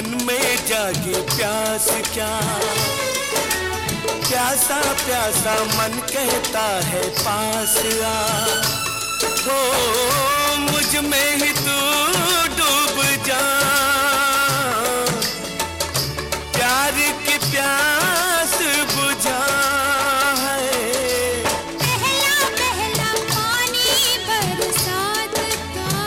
तन में जागी प्यास क्या, प्यासा प्यासा मन कहता है पास आ। हो मुझ में ही तू डूब जा, प्यार की प्यास बुझा है। पहला पहला पानी बरसात का,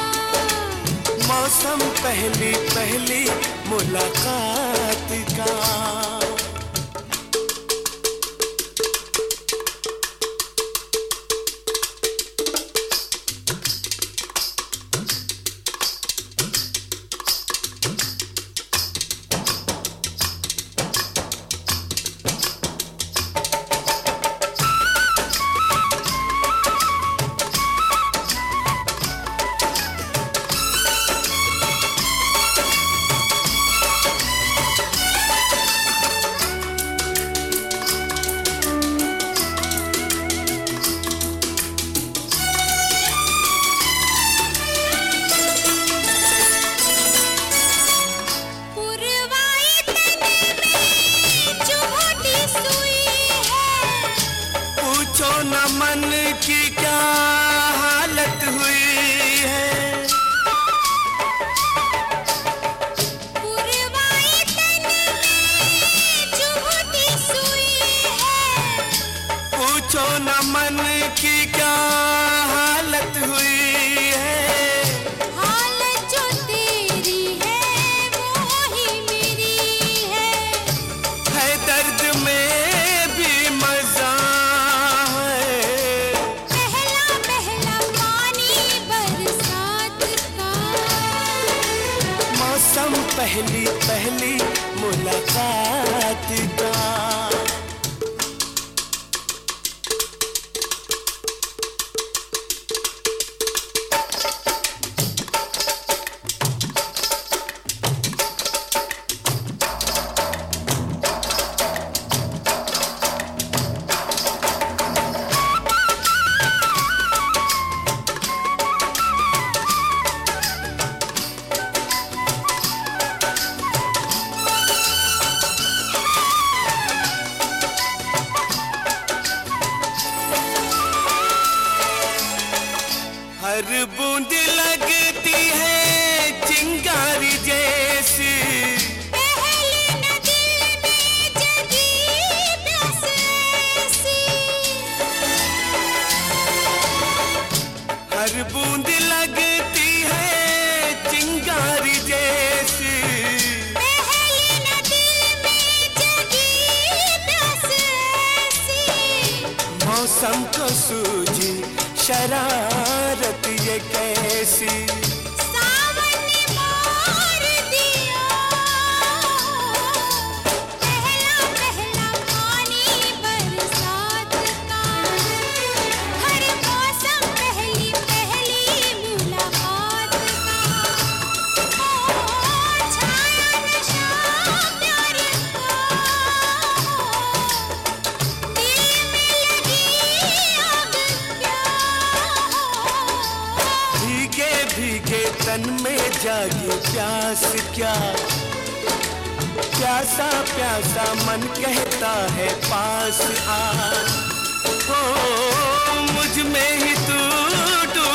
मौसम पहली पहली मुलाकात का। न मन की क्या हालत हुई है, पुरवाई तन में चुभती सुई है। पूछो न मन की क्या हालत हुई है। हालत जो तेरी है वो ही मेरी है दर्द में भी मजा। पहली पहली मुलाकात का। हर बूंद लगती है चिंगारी जैसी, पहले न दिल में जगी प्यास ऐसी। हर बूंद लगती है चिंगारी जैसी, पहले न दिल में जगी प्यास ऐसी। मौसम को सूझी शरारत ये कैसी, सावन ने मार दिया। पहला पहला पानी बरसात का, हर मौसम पहली पहली मुलाकात का। ओ छाया नशा प्यार का, दिल में लगी आग क्या। भीगे भीगे तन में जागी प्यास क्या, प्यासा प्यासा मन कहता है पास आ। हो मुझ में ही तू